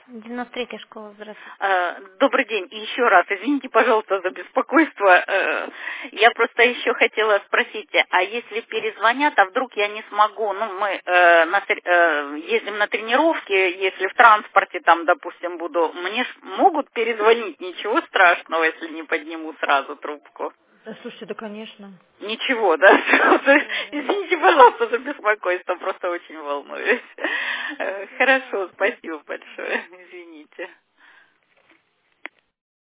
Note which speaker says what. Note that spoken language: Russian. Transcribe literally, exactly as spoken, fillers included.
Speaker 1: девяносто третья школа, здравствуйте.
Speaker 2: Э, Добрый день. И еще раз, извините, пожалуйста, за беспокойство. Э, Я просто еще хотела спросить, а если перезвонят, а вдруг я не смогу, ну, мы э, на тр- э, ездим на тренировки, если в транспорте там, допустим, буду, мне ж могут перезвонить, ничего страшного, если не подниму сразу трубку?
Speaker 1: Да, слушайте, да, конечно.
Speaker 2: Ничего, да?
Speaker 1: Да, да.
Speaker 2: Извините, пожалуйста, за беспокойство, просто очень волнуюсь. Э,
Speaker 1: Ничего
Speaker 2: Хорошо,
Speaker 1: страшного.
Speaker 2: спасибо большое, извините.